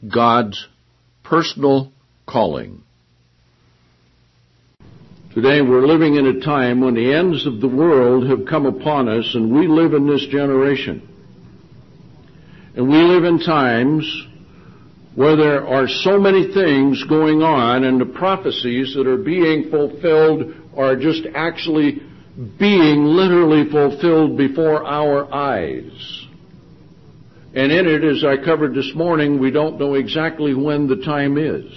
God's personal calling. Today we're living in a time when the ends of the world have come upon us, and we live in this generation. And we live in times where there are so many things going on, and the prophecies that are being fulfilled are just actually being literally fulfilled before our eyes. And in it, as I covered this morning, we don't know exactly when the time is.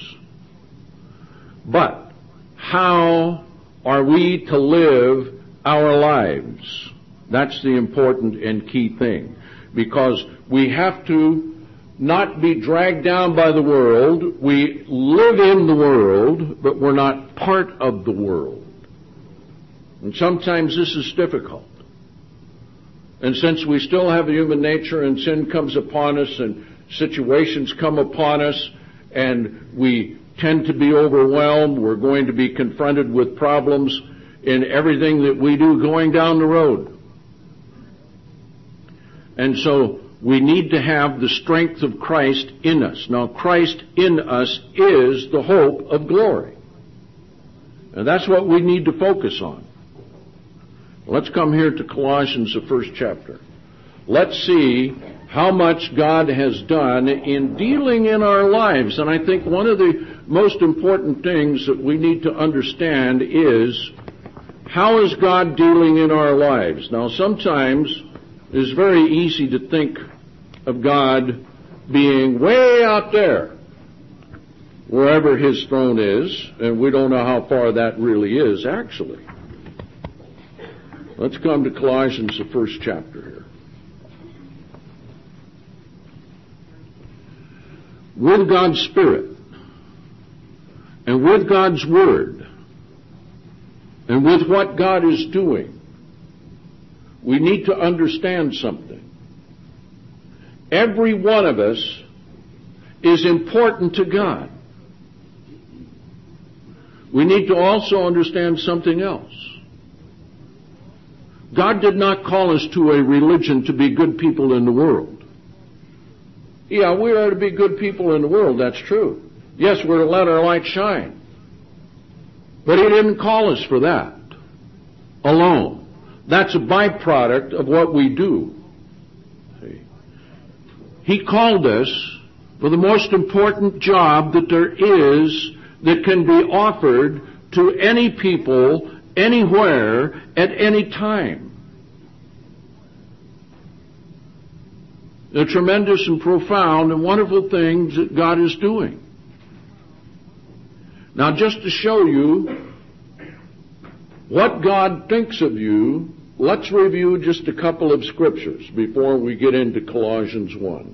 But how are we to live our lives? That's the important and key thing. Because we have to not be dragged down by the world. We live in the world, but we're not part of the world. And sometimes this is difficult. And since we still have human nature and sin comes upon us and situations come upon us and we tend to be overwhelmed, we're going to be confronted with problems in everything that we do going down the road. And so we need to have the strength of Christ in us. Now, Christ in us is the hope of glory. And that's what we need to focus on. Let's come here to Colossians, the first chapter. Let's see how much God has done in dealing in our lives. And I think one of the most important things that we need to understand is, how is God dealing in our lives? Now, sometimes it's very easy to think of God being way out there, wherever His throne is, and we don't know how far that really is, actually. Let's come to Colossians, the first chapter here. With God's Spirit, and with God's Word, and with what God is doing, we need to understand something. Every one of us is important to God. We need to also understand something else. God did not call us to a religion to be good people in the world. Yeah, we are to be good people in the world, that's true. Yes, we're to let our light shine. But He didn't call us for that alone. That's a byproduct of what we do. See? He called us for the most important job that there is that can be offered to any people, anywhere, at any time. The tremendous and profound and wonderful things that God is doing. Now, just to show you what God thinks of you, let's review just a couple of scriptures before we get into Colossians 1.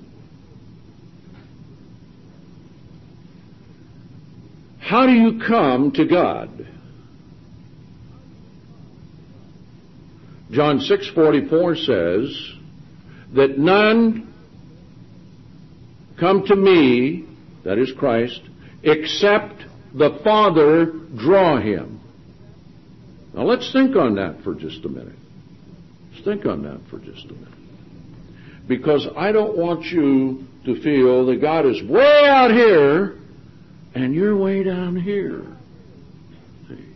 How do you come to God? John 6:44 says that none come to me, that is Christ, except the Father draw him. Now let's think on that for just a minute. Let's think on that for just a minute. Because I don't want you to feel that God is way out here and you're way down here. See?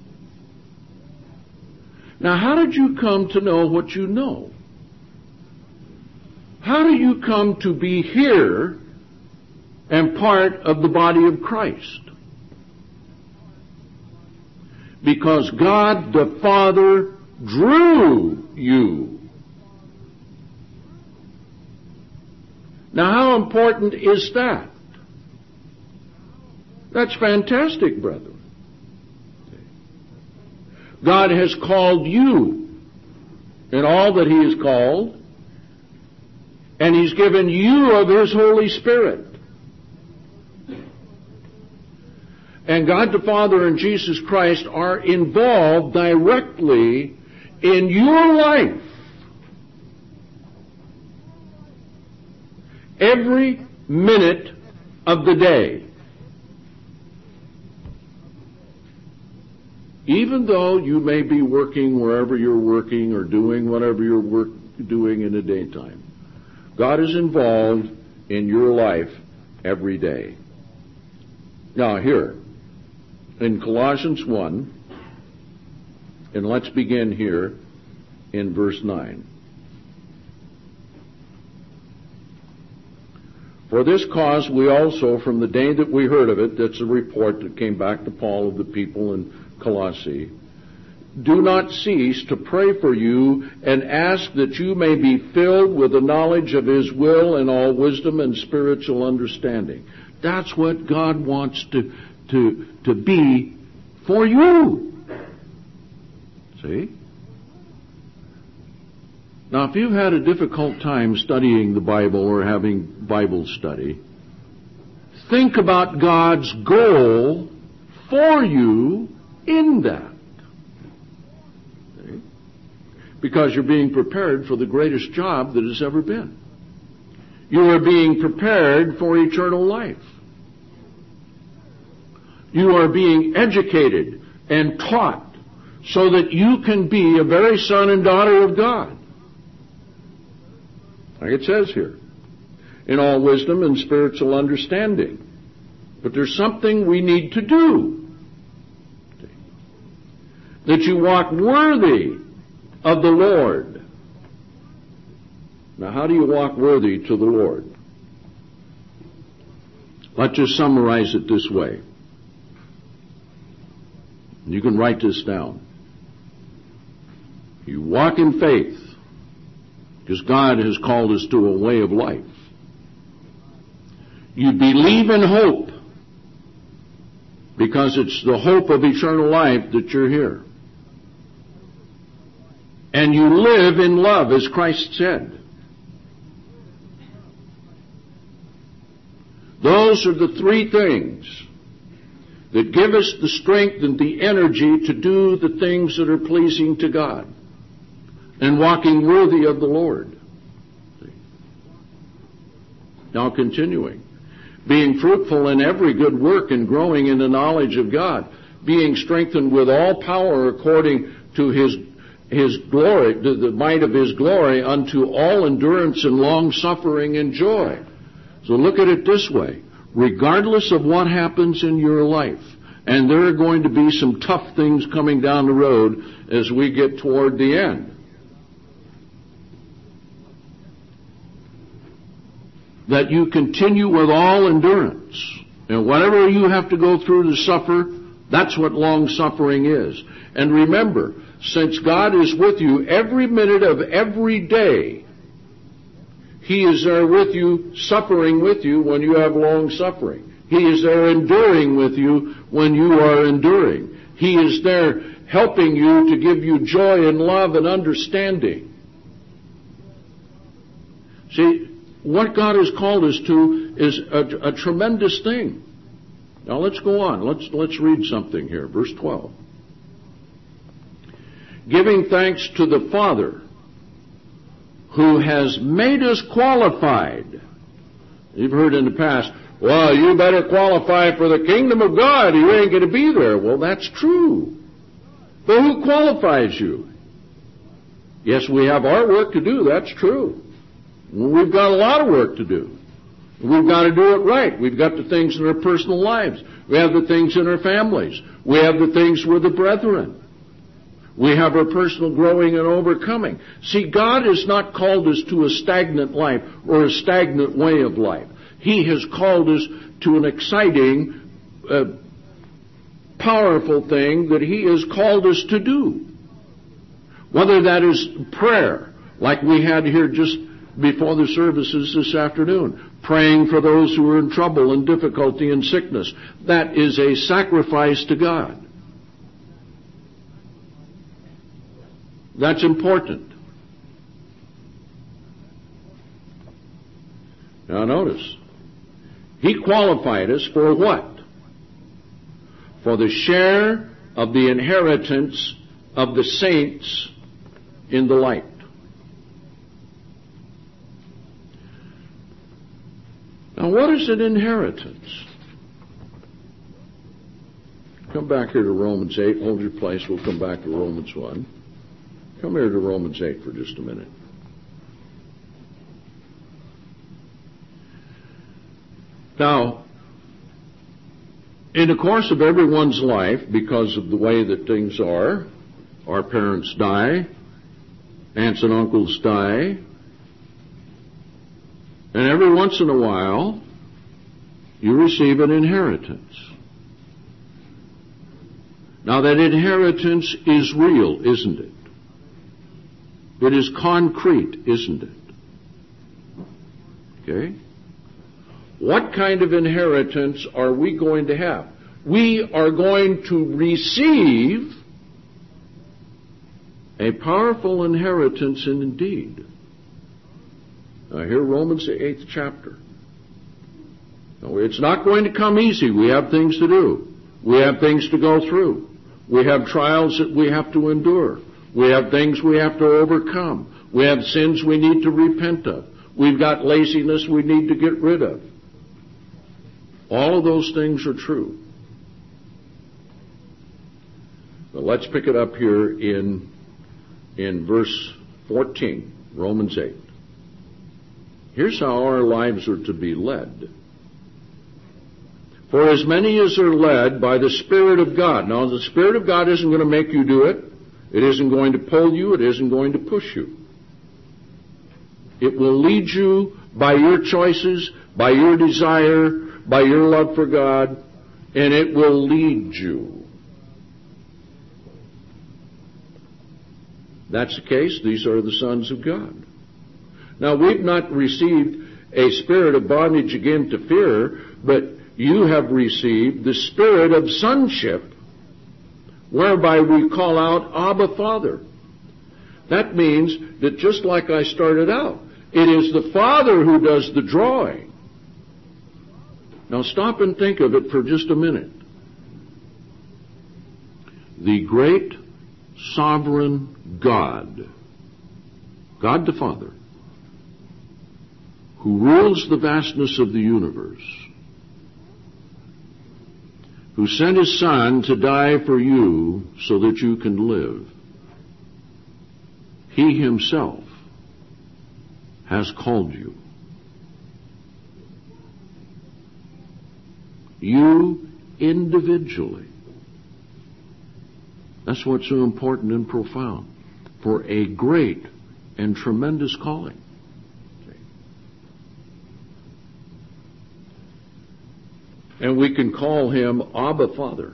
Now, how did you come to know what you know? How do you come to be here and part of the body of Christ? Because God the Father drew you. Now, how important is that? That's fantastic, brethren. God has called you in all that He has called, and He's given you of His Holy Spirit. And God the Father and Jesus Christ are involved directly in your life. Every minute of the day. Even though you may be working wherever you're working or doing whatever you're doing in the daytime, God is involved in your life every day. Now here, in Colossians 1, and let's begin here in verse 9. For this cause we also, from the day that we heard of it, that's a report that came back to Paul of the people in Colossae, do not cease to pray for you and ask that you may be filled with the knowledge of His will and all wisdom and spiritual understanding. That's what God wants to be for you. See? Now, if you've had a difficult time studying the Bible or having Bible study, think about God's goal for you in that. See? Because you're being prepared for the greatest job that has ever been. You are being prepared for eternal life. You are being educated and taught so that you can be a very son and daughter of God. Like it says here, in all wisdom and spiritual understanding. But there's something we need to do. That you walk worthy of the Lord. Now, how do you walk worthy to the Lord? Let's just summarize it this way. You can write this down. You walk in faith, because God has called us to a way of life. You believe in hope, because it's the hope of eternal life that you're here. And you live in love, as Christ said. Those are the three things that give us the strength and the energy to do the things that are pleasing to God and walking worthy of the Lord. Now continuing. Being fruitful in every good work and growing in the knowledge of God, being strengthened with all power according to His glory, to the might of His glory, unto all endurance and long suffering and joy. So look at it this way. Regardless of what happens in your life, and there are going to be some tough things coming down the road as we get toward the end, that you continue with all endurance. And whatever you have to go through to suffer, that's what long suffering is. And remember, since God is with you every minute of every day, He is there with you, suffering with you when you have long suffering. He is there enduring with you when you are enduring. He is there helping you to give you joy and love and understanding. See, what God has called us to is a tremendous thing. Now let's go on. Let's read something here. Verse 12. Giving thanks to the Father, who has made us qualified. You've heard in the past, well, you better qualify for the kingdom of God. You ain't going to be there. Well, that's true. But who qualifies you? Yes, we have our work to do. That's true. We've got a lot of work to do. We've got to do it right. We've got the things in our personal lives. We have the things in our families. We have the things with the brethren. We have our personal growing and overcoming. See, God has not called us to a stagnant life or a stagnant way of life. He has called us to an exciting, powerful thing that He has called us to do. Whether that is prayer, like we had here just before the services this afternoon, praying for those who are in trouble and difficulty and sickness. That is a sacrifice to God. That's important. Now notice, He qualified us for what? For the share of the inheritance of the saints in the light. Now what is an inheritance? Come back here to Romans 8. Hold your place. We'll come back to Romans 1. Come here to Romans 8 for just a minute. Now, in the course of everyone's life, because of the way that things are, our parents die, aunts and uncles die, and every once in a while, you receive an inheritance. Now, that inheritance is real, isn't it? It is concrete, isn't it? Okay? What kind of inheritance are we going to have? We are going to receive a powerful inheritance indeed. Now, here, Romans, the 8th chapter. Now, it's not going to come easy. We have things to do. We have things to go through. We have trials that we have to endure. We have things we have to overcome. We have sins we need to repent of. We've got laziness we need to get rid of. All of those things are true. But let's pick it up here in verse 14, Romans 8. Here's how our lives are to be led. For as many as are led by the Spirit of God. Now, the Spirit of God isn't going to make you do it. It isn't going to pull you. It isn't going to push you. It will lead you by your choices, by your desire, by your love for God, and it will lead you. That's the case. These are the sons of God. Now, we've not received a spirit of bondage again to fear, but you have received the spirit of sonship, whereby we call out, Abba, Father. That means that just like I started out, it is the Father who does the drawing. Now stop and think of it for just a minute. The great sovereign God, God the Father, who rules the vastness of the universe, who sent His Son to die for you so that you can live, He Himself has called you. You individually. That's what's so important and profound. For a great and tremendous calling. And we can call Him Abba, Father.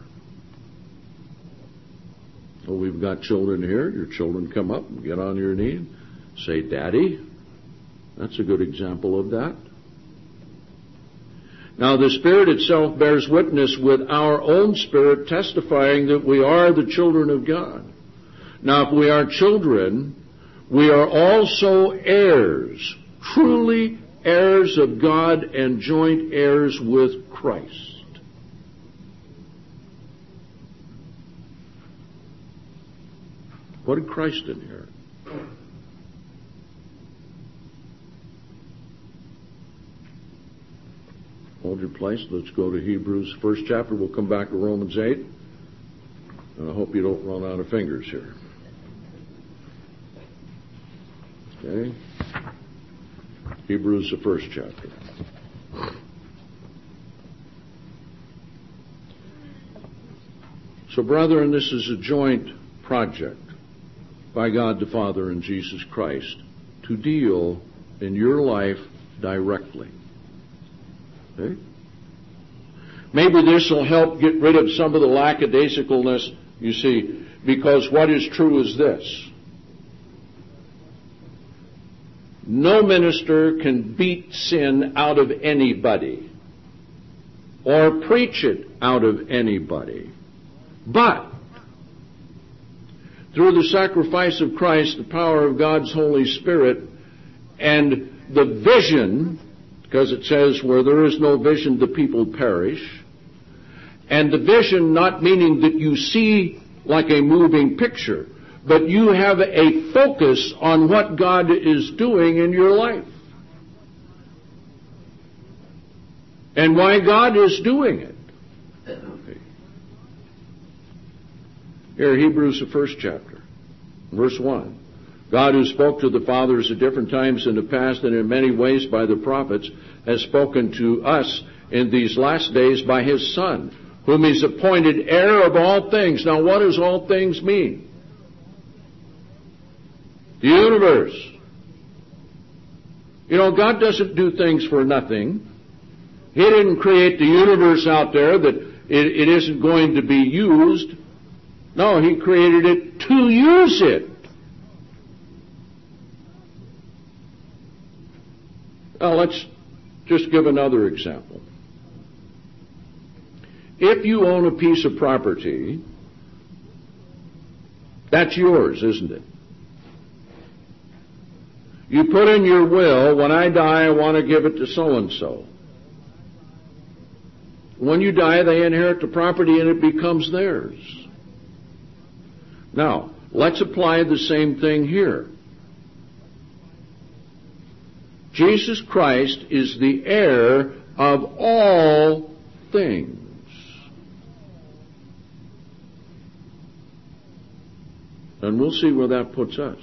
Well, we've got children here. Your children come up and get on your knee and say, Daddy. That's a good example of that. Now, the Spirit itself bears witness with our own spirit, testifying that we are the children of God. Now, if we are children, we are also heirs, truly heirs of God and joint heirs with Christ. What did Christ inherit? Hold your place. Let's go to Hebrews, first chapter. We'll come back to Romans 8. And I hope you don't run out of fingers here. Okay? Hebrews, the first chapter. So, brethren, this is a joint project by God the Father and Jesus Christ to deal in your life directly. Okay? Maybe this will help get rid of some of the lackadaisicalness, you see, because what is true is this. No minister can beat sin out of anybody or preach it out of anybody. But through the sacrifice of Christ, the power of God's Holy Spirit, and the vision, because it says, where there is no vision, the people perish. And the vision not meaning that you see like a moving picture, but you have a focus on what God is doing in your life. And why God is doing it. Okay. Here, Hebrews, the first chapter, verse 1. God, who spoke to the fathers at different times in the past and in many ways by the prophets, has spoken to us in these last days by His Son, whom He's appointed heir of all things. Now, what does all things mean? The universe. You know, God doesn't do things for nothing. He didn't create the universe out there that it isn't going to be used. No, He created it to use it. Now, let's just give another example. If you own a piece of property, that's yours, isn't it? You put in your will, when I die, I want to give it to so-and-so. When you die, they inherit the property and it becomes theirs. Now, let's apply the same thing here. Jesus Christ is the heir of all things. And we'll see where that puts us.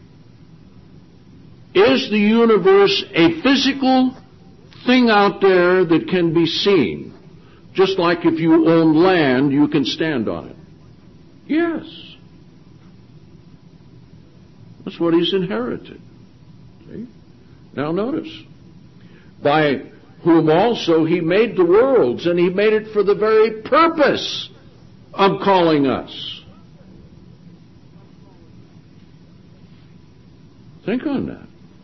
Is the universe a physical thing out there that can be seen? Just like if you own land, you can stand on it. Yes. That's what He's inherited. See? Now notice. By whom also He made the worlds, and He made it for the very purpose of calling us. Think on that.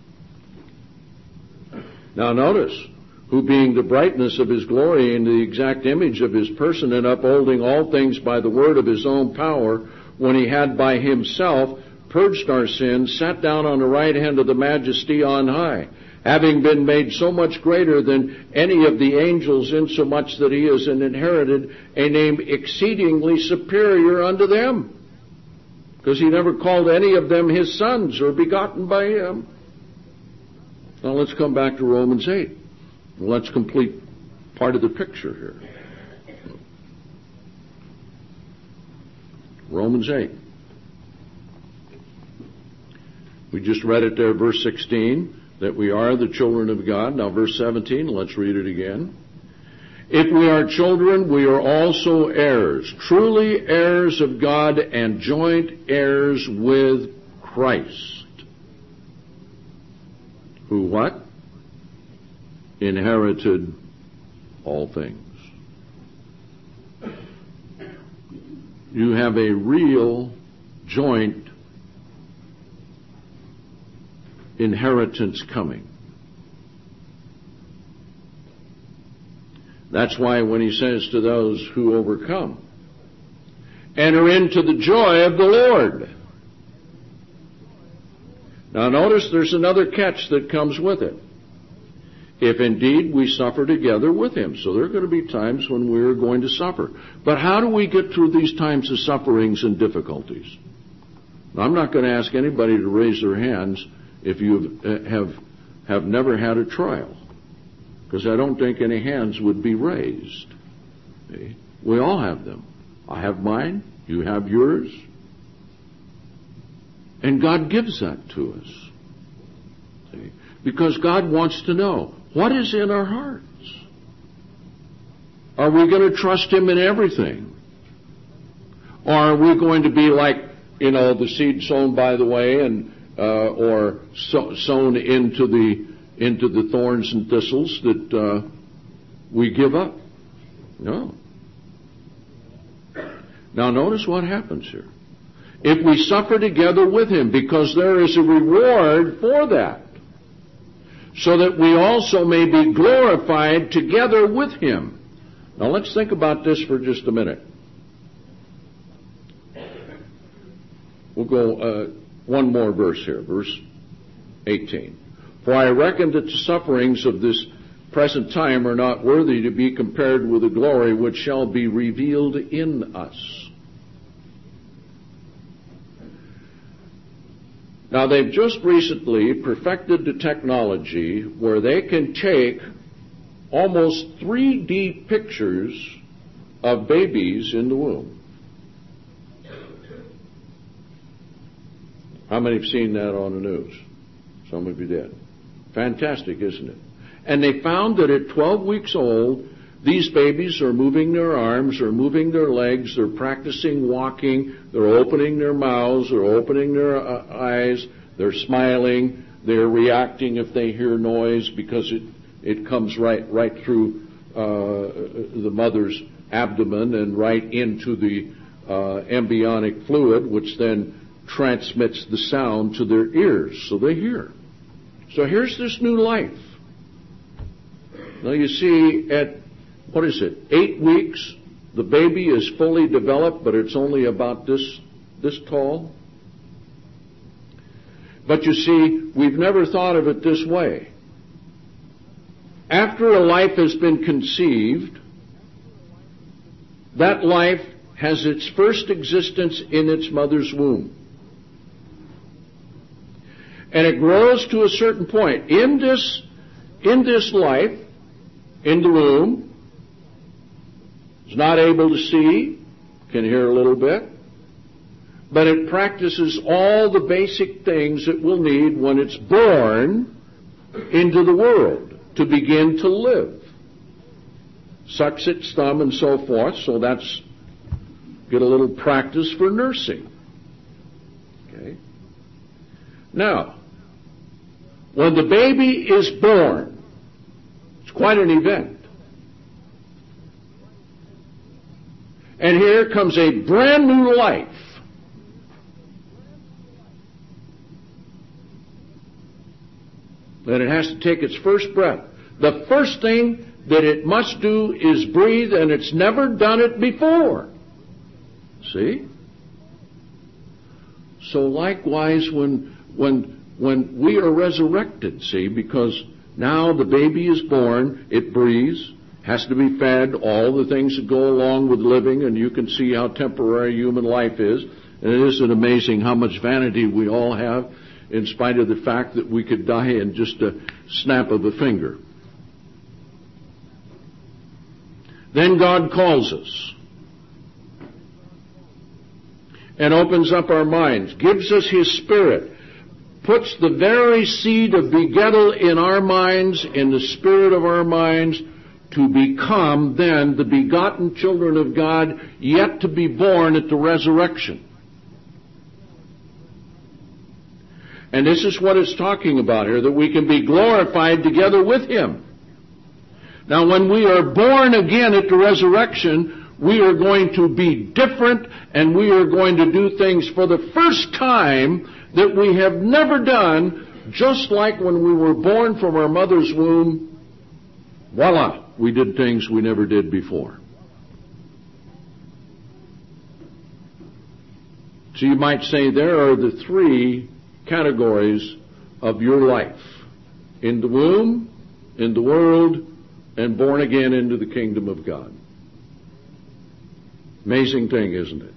Now notice, who being the brightness of His glory and the exact image of His person, and upholding all things by the word of His own power, when He had by Himself purged our sins, sat down on the right hand of the Majesty on high, having been made so much greater than any of the angels, insomuch that He has inherited a name exceedingly superior unto them. Because He never called any of them His sons or begotten by Him. Now let's come back to Romans 8. Let's complete part of the picture here. Romans 8. We just read it there, verse 16, that we are the children of God. Now verse 17, let's read it again. If we are children, we are also heirs, truly heirs of God and joint heirs with Christ. Who what? Inherited all things. You have a real joint inheritance coming. That's why when He says to those who overcome, enter into the joy of the Lord. Now notice there's another catch that comes with it. If indeed we suffer together with Him. So there are going to be times when we're going to suffer. But how do we get through these times of sufferings and difficulties? Now, I'm not going to ask anybody to raise their hands if you have never had a trial. Because I don't think any hands would be raised. Okay? We all have them. I have mine. You have yours. And God gives that to us. See? Because God wants to know, what is in our hearts? Are we going to trust Him in everything? Or are we going to be like, the seed sown by the way, and or sown into the thorns and thistles that we give up? No. Now notice what happens here. If we suffer together with Him, because there is a reward for that, so that we also may be glorified together with Him. Now let's think about this for just a minute. We'll go one more verse here, verse 18. For I reckon that the sufferings of this present time are not worthy to be compared with the glory which shall be revealed in us. Now, they've just recently perfected the technology where they can take almost 3D pictures of babies in the womb. How many have seen that on the news? Some of you did. Fantastic, isn't it? And they found that at 12 weeks old, these babies are moving their arms, they're moving their legs, they're practicing walking, they're opening their mouths, they're opening their eyes, they're smiling, they're reacting if they hear noise because it comes right through the mother's abdomen and right into the embryonic fluid, which then transmits the sound to their ears, so they hear. So here's this new life. Now you see, at 8 weeks, the baby is fully developed, but it's only about this tall. But you see, we've never thought of it this way. After a life has been conceived, that life has its first existence in its mother's womb. And it grows to a certain point. In this life, in the womb, is not able to see, can hear a little bit, but it practices all the basic things it will need when it's born into the world to begin to live. Sucks its thumb and so forth, so that's get a little practice for nursing. Okay. Now, when the baby is born, it's quite an event. And here comes a brand new life. And it has to take its first breath. The first thing that it must do is breathe, and it's never done it before. See? So likewise, when we are resurrected, see, because now the baby is born, it breathes, has to be fed, all the things that go along with living, and you can see how temporary human life is. And it isn't amazing how much vanity we all have, in spite of the fact that we could die in just a snap of a finger. Then God calls us and opens up our minds, gives us His Spirit, puts the very seed of begettal in our minds, in the spirit of our minds, to become then the begotten children of God, yet to be born at the resurrection. And this is what it's talking about here, that we can be glorified together with Him. Now, when we are born again at the resurrection, we are going to be different, and we are going to do things for the first time that we have never done, just like when we were born from our mother's womb. Voila, we did things we never did before. So you might say there are the three categories of your life: in the womb, in the world, and born again into the kingdom of God. Amazing thing, isn't it?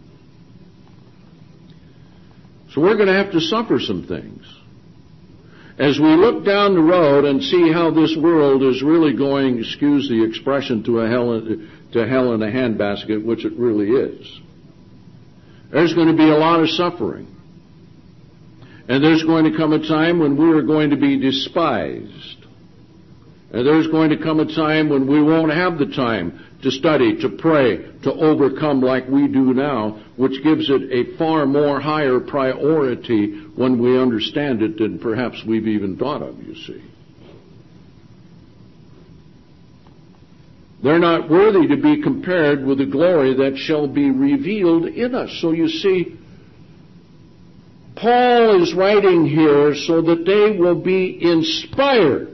So we're going to have to suffer some things. As we look down the road and see how this world is really going, excuse the expression, to hell in a handbasket, which it really is. There's going to be a lot of suffering. And there's going to come a time when we are going to be despised. And there's going to come a time when we won't have the time to study, to pray, to overcome like we do now, which gives it a far more higher priority when we understand it than perhaps we've even thought of, you see. They're not worthy to be compared with the glory that shall be revealed in us. So you see, Paul is writing here so that they will be inspired.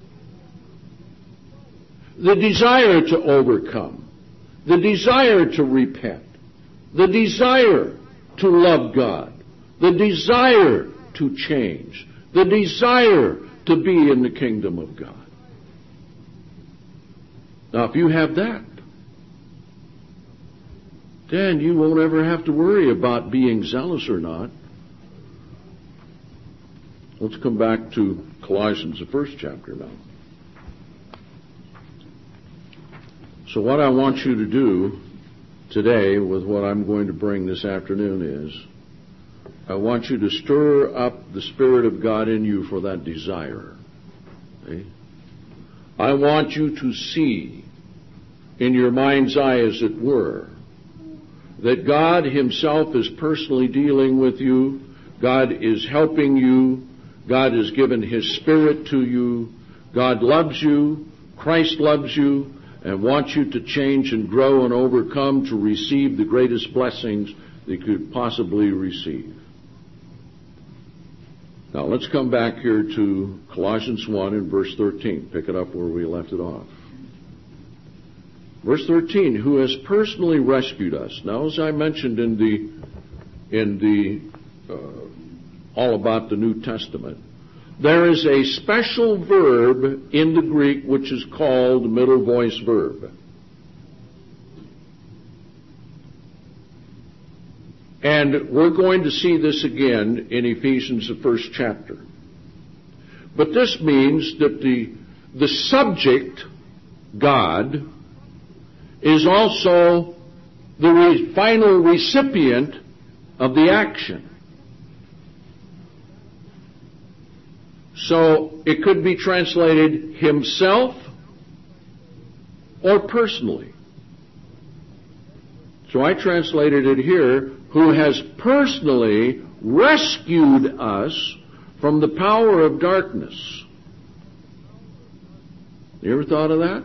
The desire to overcome, the desire to repent, the desire to love God, the desire to change, the desire to be in the kingdom of God. Now, if you have that, then you won't ever have to worry about being zealous or not. Let's come back to Colossians, the first chapter now. So what I want you to do today with what I'm going to bring this afternoon is, I want you to stir up the Spirit of God in you for that desire. Okay? I want you to see in your mind's eye, as it were, that God Himself is personally dealing with you. God is helping you. God has given His Spirit to you. God loves you. Christ loves you and wants you to change and grow and overcome to receive the greatest blessings that you could possibly receive. Now let's come back here to Colossians 1 and verse 13. Pick it up where we left it off. Verse 13, who has personally rescued us. Now, as I mentioned in the all about the New Testament, there is a special verb in the Greek which is called middle voice verb. And we're going to see this again in Ephesians, the first chapter. But this means that the subject, God, is also the final recipient of the action. So it could be translated Himself or personally. So I translated it here, who has personally rescued us from the power of darkness. You ever thought of that?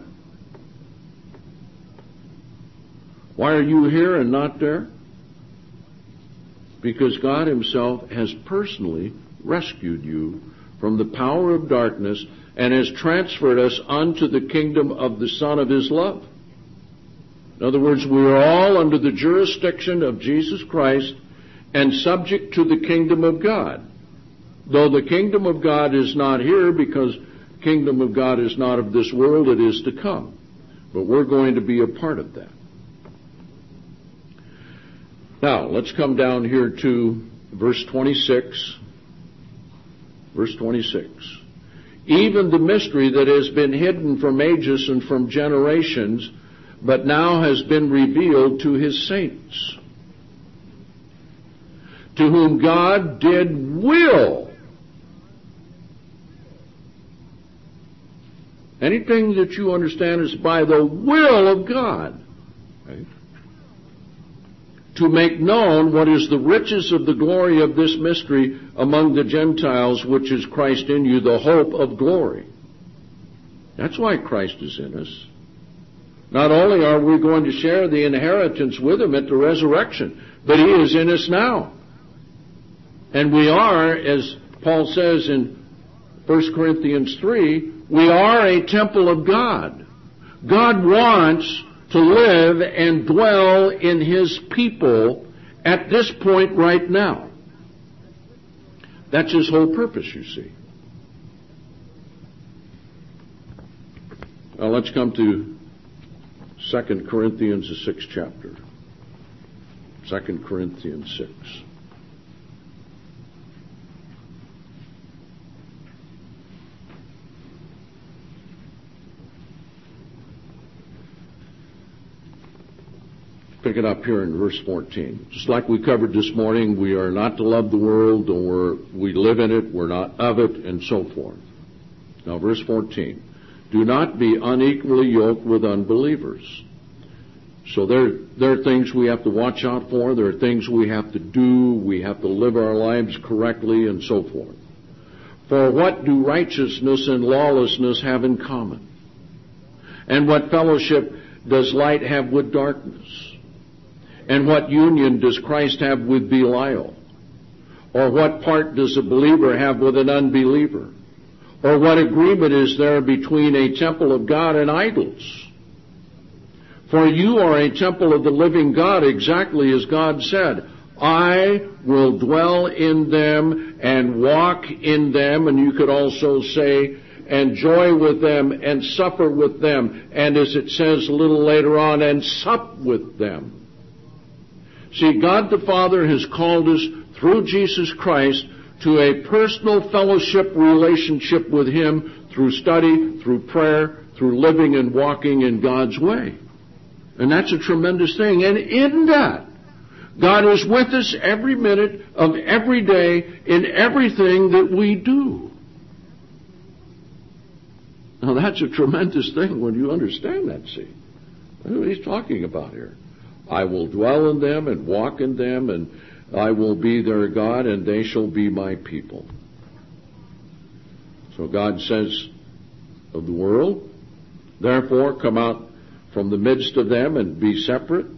Why are you here and not there? Because God Himself has personally rescued you from the power of darkness and has transferred us unto the kingdom of the Son of His love. In other words, we are all under the jurisdiction of Jesus Christ and subject to the kingdom of God. Though the kingdom of God is not here, because the kingdom of God is not of this world, it is to come. But we're going to be a part of that. Now, let's come down here to verse 26. Verse 26. Even the mystery that has been hidden from ages and from generations, but now has been revealed to His saints, to whom God did will. Anything that you understand is by the will of God. Right? To make known what is the riches of the glory of this mystery among the Gentiles, which is Christ in you, the hope of glory. That's why Christ is in us. Not only are we going to share the inheritance with Him at the resurrection, but He is in us now. And we are, as Paul says in 1 Corinthians 3, we are a temple of God. God wants to live and dwell in His people at this point right now. That's His whole purpose, you see. Now let's come to 2 Corinthians, the 6th chapter. 2 Corinthians 6. Pick it up here in verse 14. Just like we covered this morning, we are not to love the world, or we live in it, we're not of it, and so forth. Now verse 14. Do not be unequally yoked with unbelievers. So there are things we have to watch out for. There are things we have to do. We have to live our lives correctly and so forth. For what do righteousness and lawlessness have in common? And what fellowship does light have with darkness? And what union does Christ have with Belial? Or what part does a believer have with an unbeliever? Or what agreement is there between a temple of God and idols? For you are a temple of the living God, exactly as God said, I will dwell in them and walk in them, and you could also say, and joy with them and suffer with them, and as it says a little later on, and sup with them. See, God the Father has called us through Jesus Christ to a personal fellowship relationship with Him through study, through prayer, through living and walking in God's way. And that's a tremendous thing. And in that, God is with us every minute of every day in everything that we do. Now that's a tremendous thing when you understand that, see. That's what he's talking about here. I will dwell in them and walk in them, and I will be their God, and they shall be my people. So God says of the world, therefore come out from the midst of them and be separate.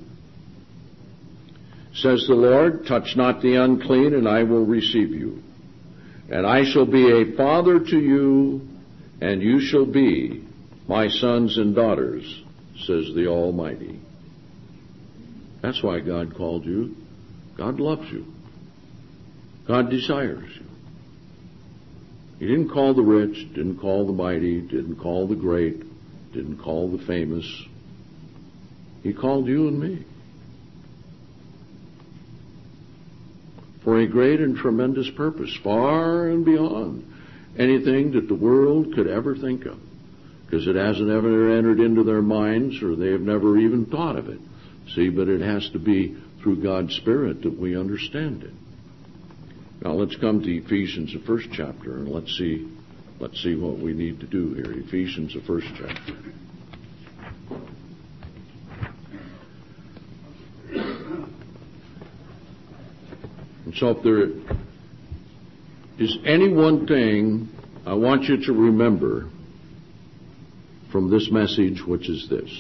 Says the Lord, touch not the unclean, and I will receive you. And I shall be a father to you, and you shall be my sons and daughters, says the Almighty. That's why God called you. God loves you. God desires you. He didn't call the rich, didn't call the mighty, didn't call the great, didn't call the famous. He called you and me for a great and tremendous purpose, far and beyond anything that the world could ever think of, because it hasn't ever entered into their minds, or they have never even thought of it. See, but it has to be through God's Spirit that we understand it. Now let's come to Ephesians, the first chapter, and let's see what we need to do here. Ephesians, the first chapter. And so if there is any one thing I want you to remember from this message, which is this.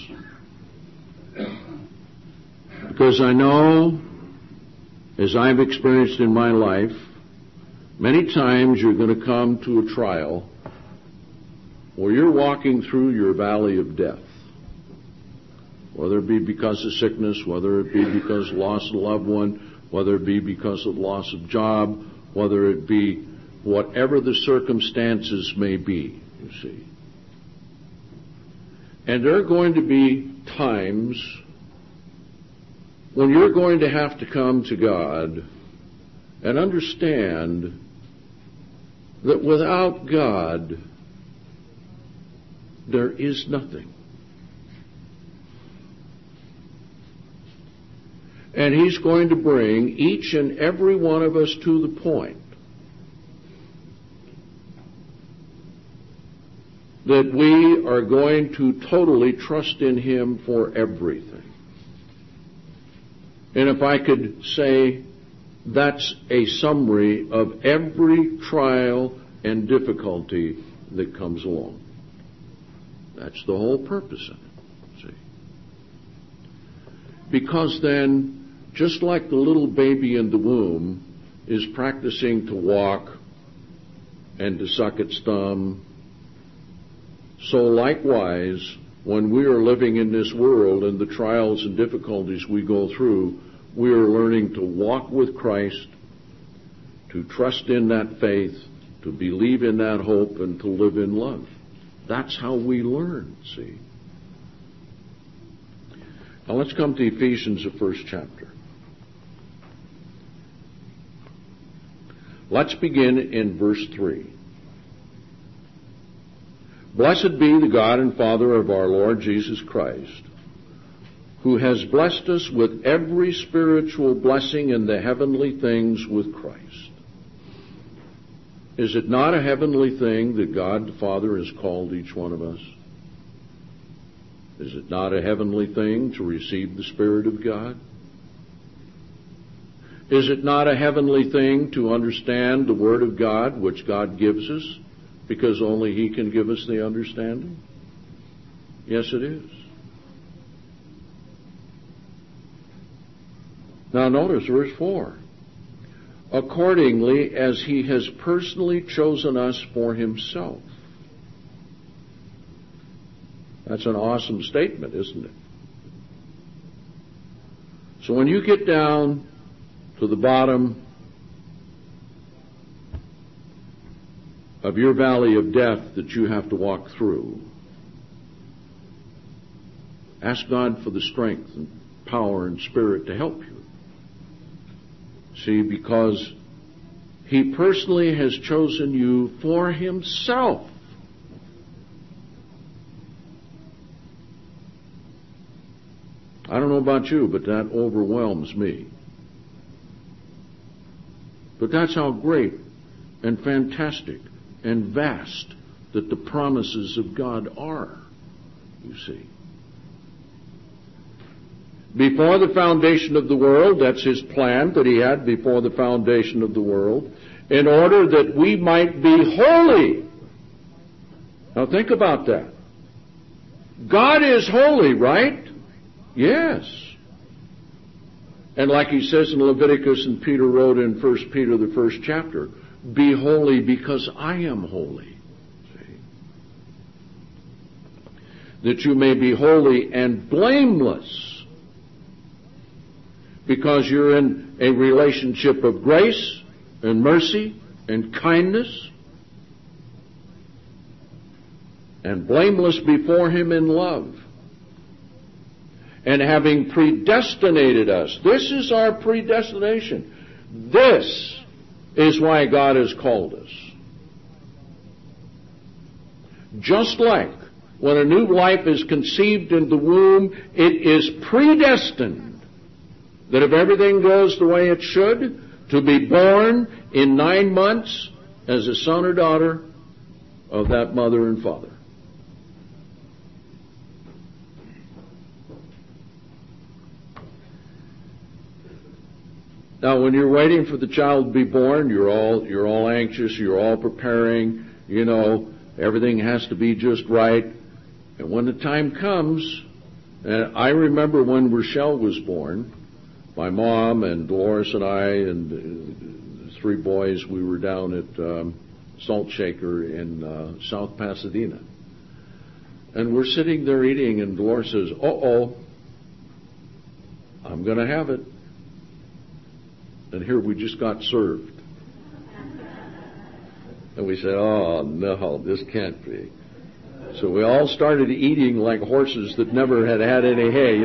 Because I know, as I've experienced in my life, many times you're going to come to a trial where you're walking through your valley of death. Whether it be because of sickness, whether it be because of loss of a loved one, whether it be because of loss of job, whether it be whatever the circumstances may be, you see. And there are going to be times when you're going to have to come to God and understand that without God, there is nothing. And He's going to bring each and every one of us to the point that we are going to totally trust in Him for everything. And if I could say, that's a summary of every trial and difficulty that comes along. That's the whole purpose of it, see. Because then, just like the little baby in the womb is practicing to walk and to suck its thumb, so likewise, when we are living in this world and the trials and difficulties we go through, we are learning to walk with Christ, to trust in that faith, to believe in that hope, and to live in love. That's how we learn, see. Now let's come to Ephesians, the first chapter. Let's begin in verse 3. Blessed be the God and Father of our Lord Jesus Christ, who has blessed us with every spiritual blessing in the heavenly things with Christ. Is it not a heavenly thing that God the Father has called each one of us? Is it not a heavenly thing to receive the Spirit of God? Is it not a heavenly thing to understand the Word of God, which God gives us, because only He can give us the understanding? Yes, it is. Now notice verse 4. Accordingly, as He has personally chosen us for Himself. That's an awesome statement, isn't it? So when you get down to the bottom of your valley of death that you have to walk through, ask God for the strength and power and spirit to help you. See, because He personally has chosen you for Himself. I don't know about you, but that overwhelms me. But that's how great and fantastic and vast that the promises of God are, you see. Before the foundation of the world, that's His plan that He had before the foundation of the world, in order that we might be holy. Now think about that. God is holy, right? Yes. And like He says in Leviticus, and Peter wrote in 1 Peter, the first chapter, be holy because I am holy. See? That you may be holy and blameless, because you're in a relationship of grace and mercy and kindness, and blameless before Him in love. And having predestinated us, this is our predestination. This is why God has called us. Just like when a new life is conceived in the womb, it is predestined that if everything goes the way it should, to be born in 9 months as a son or daughter of that mother and father. Now, when you're waiting for the child to be born, you're all anxious, you're all preparing, everything has to be just right. And when the time comes, and I remember when Rochelle was born, my mom and Dolores and I and the 3 boys, we were down at Salt Shaker in South Pasadena. And we're sitting there eating, and Dolores says, uh-oh, I'm going to have it. And here we just got served. And we said, oh, no, this can't be. So we all started eating like horses that never had had any hay.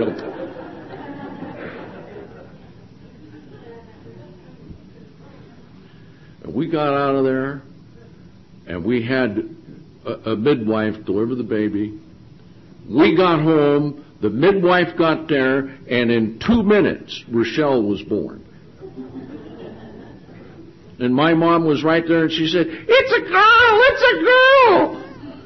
And we got out of there, and we had a midwife deliver the baby. We got home, the midwife got there, and in 2 minutes, Rochelle was born. And my mom was right there, and she said, it's a girl, it's a girl!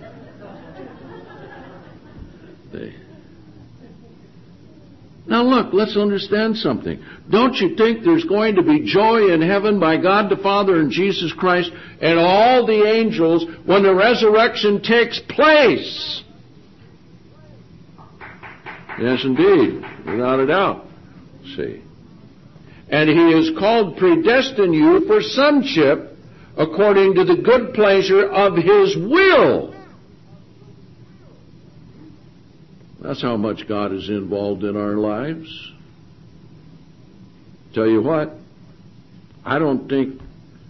Now look, let's understand something. Don't you think there's going to be joy in heaven by God the Father and Jesus Christ and all the angels when the resurrection takes place? Yes, indeed, without a doubt. See. And He has called, predestined you for sonship according to the good pleasure of His will. That's how much God is involved in our lives. Tell you what, I don't think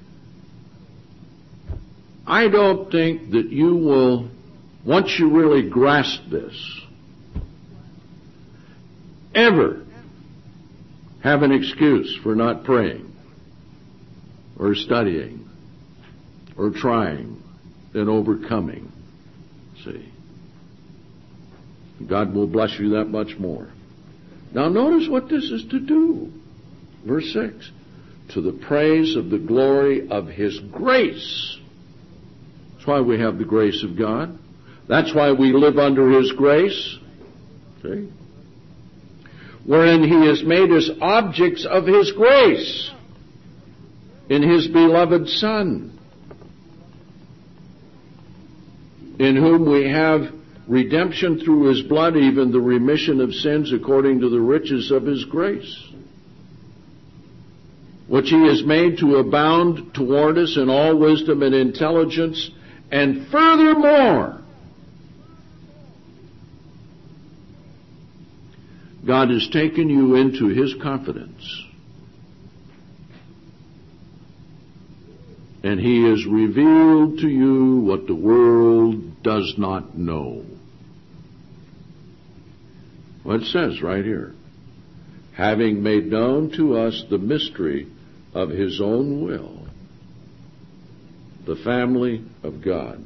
that you will, once you really grasp this, ever have an excuse for not praying or studying or trying and overcoming. See? God will bless you that much more. Now notice what this is to do. Verse 6. To the praise of the glory of His grace. That's why we have the grace of God. That's why we live under His grace. See? Wherein He has made us objects of His grace in His beloved Son, in whom we have redemption through His blood, even the remission of sins according to the riches of His grace, which He has made to abound toward us in all wisdom and intelligence, and furthermore, God has taken you into His confidence, and He has revealed to you what the world does not know. Well, it says right here, having made known to us the mystery of His own will, the family of God,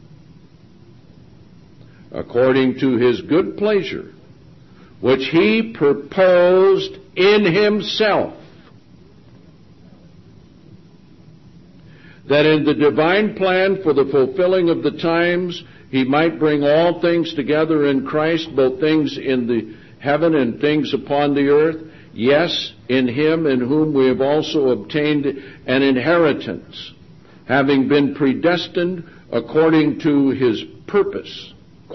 according to His good pleasure, which He proposed in Himself, that in the divine plan for the fulfilling of the times, he might bring all things together in Christ, both things in the heaven and things upon the earth. Yes, in him in whom we have also obtained an inheritance, having been predestined according to his purpose,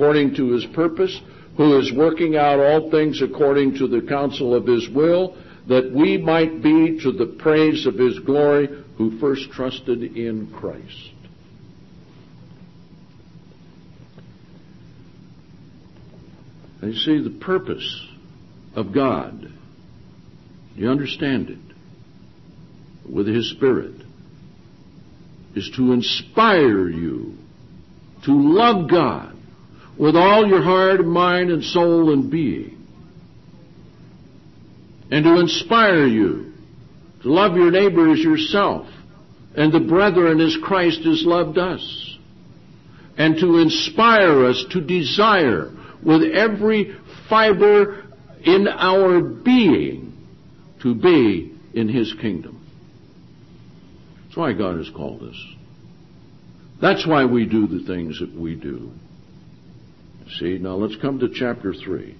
who is working out all things according to the counsel of his will, that we might be to the praise of his glory, who first trusted in Christ. And you see, the purpose of God, do you understand it? With his Spirit, is to inspire you to love God with all your heart, mind, and soul and being. And to inspire you to love your neighbor as yourself, and the brethren as Christ has loved us. And to inspire us to desire with every fiber in our being to be in his kingdom. That's why God has called us. That's why we do the things that we do. See, now let's come to chapter 3.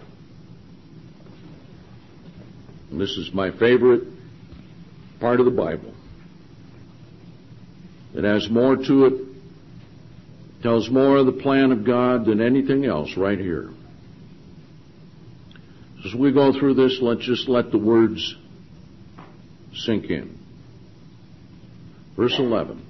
And this is my favorite part of the Bible. It has more to it, tells more of the plan of God than anything else right here. As we go through this, let's just let the words sink in. Verse 11.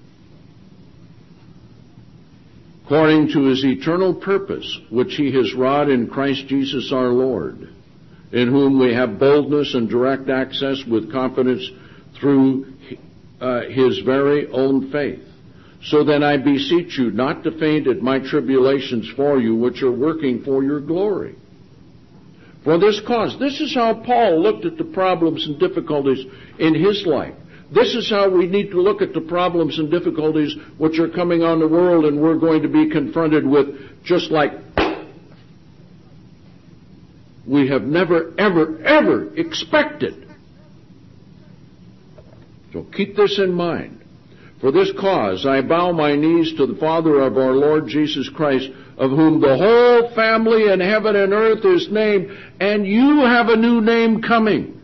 According to his eternal purpose, which he has wrought in Christ Jesus our Lord, in whom we have boldness and direct access with confidence through his very own faith. So then I beseech you not to faint at my tribulations for you, which are working for your glory. For this cause, this is how Paul looked at the problems and difficulties in his life. This is how we need to look at the problems and difficulties which are coming on the world and we're going to be confronted with, just like we have never, ever expected. So keep this in mind. For this cause I bow my knees to the Father of our Lord Jesus Christ, of whom the whole family in heaven and earth is named, and you have a new name coming,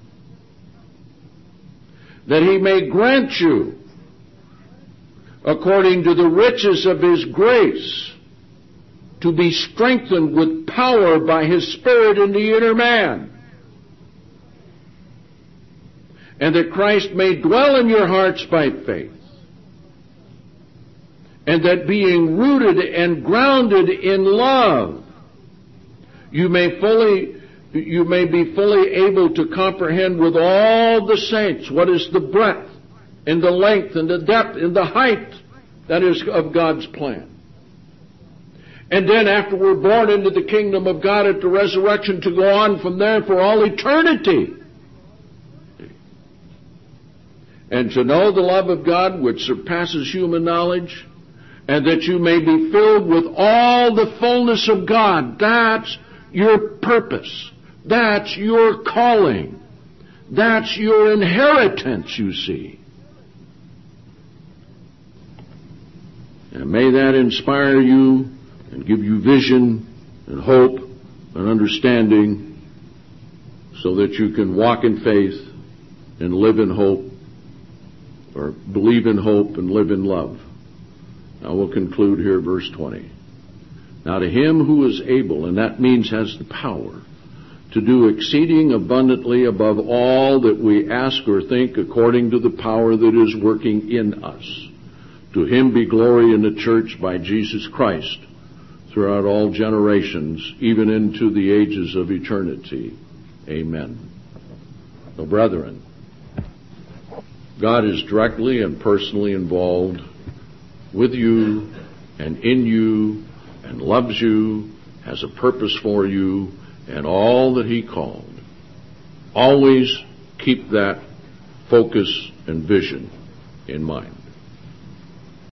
that he may grant you, according to the riches of his grace, to be strengthened with power by his Spirit in the inner man, and that Christ may dwell in your hearts by faith, and that being rooted and grounded in love, you may be fully able to comprehend with all the saints what is the breadth and the length and the depth and the height, that is, of God's plan. And then after we're born into the kingdom of God at the resurrection, to go on from there for all eternity. And to know the love of God which surpasses human knowledge, and that you may be filled with all the fullness of God. That's your purpose. That's your calling. That's your inheritance, you see. And may that inspire you and give you vision and hope and understanding, so that you can walk in faith and live in hope, or believe in hope and live in love. Now we'll conclude here, verse 20. Now to him who is able, and that means has the power, to do exceeding abundantly above all that we ask or think, according to the power that is working in us. To him be glory in the church by Jesus Christ, throughout all generations, even into the ages of eternity. Amen. So, brethren, God is directly and personally involved with you and in you, and loves you, has a purpose for you, and all that he called. Always keep that focus and vision in mind.